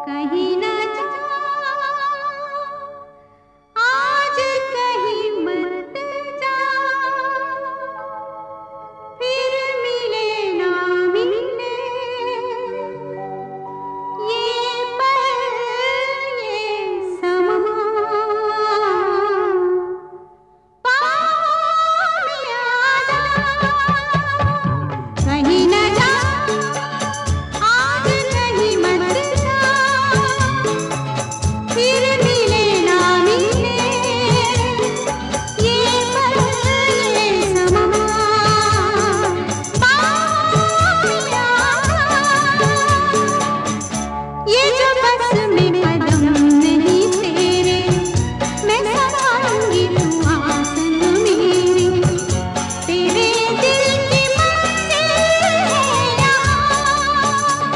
कहीं न जा, आज कहीं मत जा, फिर मिले ना मिले ये पल ये समा, पाँव में आ जा, कहीं न जा, आज कहीं मत जा, फिर मिले ना मिले ये पल ये समा, पाँव में आ जा। ये जो बस में कदम नहीं तेरे, मैं संभालूंगी तू आसन मेरे, तेरे दिल की मंजिल है यहाँ।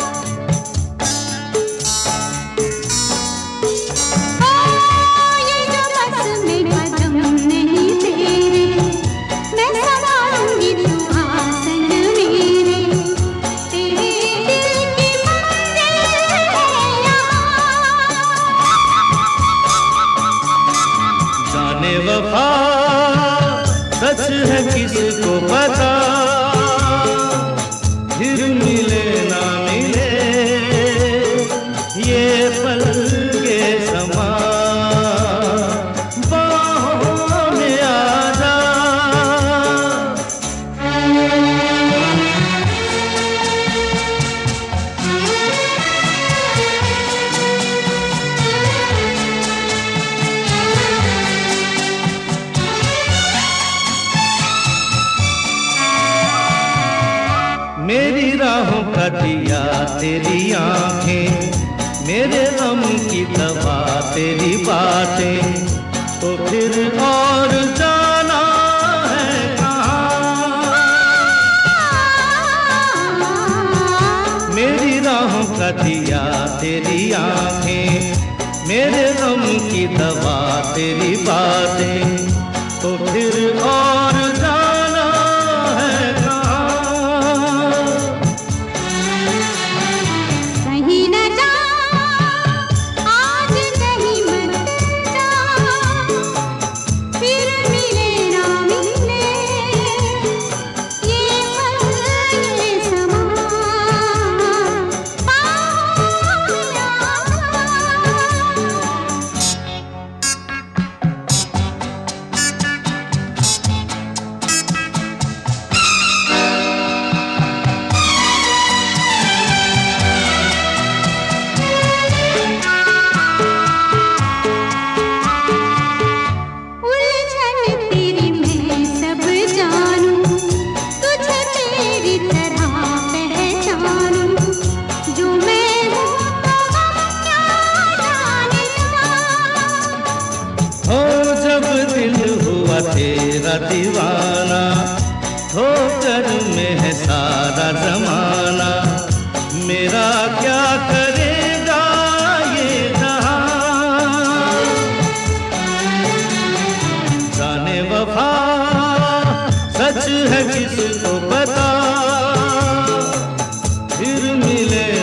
ये जो बस में कदम नहीं तेरे, मैं संभालूंगी तू आसन मेरे, तेरे दिल की मंजिल है यहाँ। जाने वफा सच है किसको पता, फिर मिले ना मिले ये पल के समा, बाहों में आ जा। मेरी राहों का दिया तेरी आंखें, मेरे गम की दवा तेरी बातें, तो फिर और जाना है कहाँ। मेरी राहों का दिया तेरी आंखें, मेरे गम की दवा तेरी बातें, तो फिर और जाना है कहाँ। कहीं न जा, आज कहीं मत जा, फिर मिले ना मिले ये पल ये समा, पाँव में आ जा। उलझन तेरी मैं सब जानूं, तुझे तेरी तरह पहचानूं, जो मैं हूँ तो हम क्या जानेगा। हो जब दिल हुआ तेरा दीवाना, ठोकर में है सारा जमाना, मेरा क्या करेगा ये जहां। जाने वफा सच है किसको पता, फिर मिले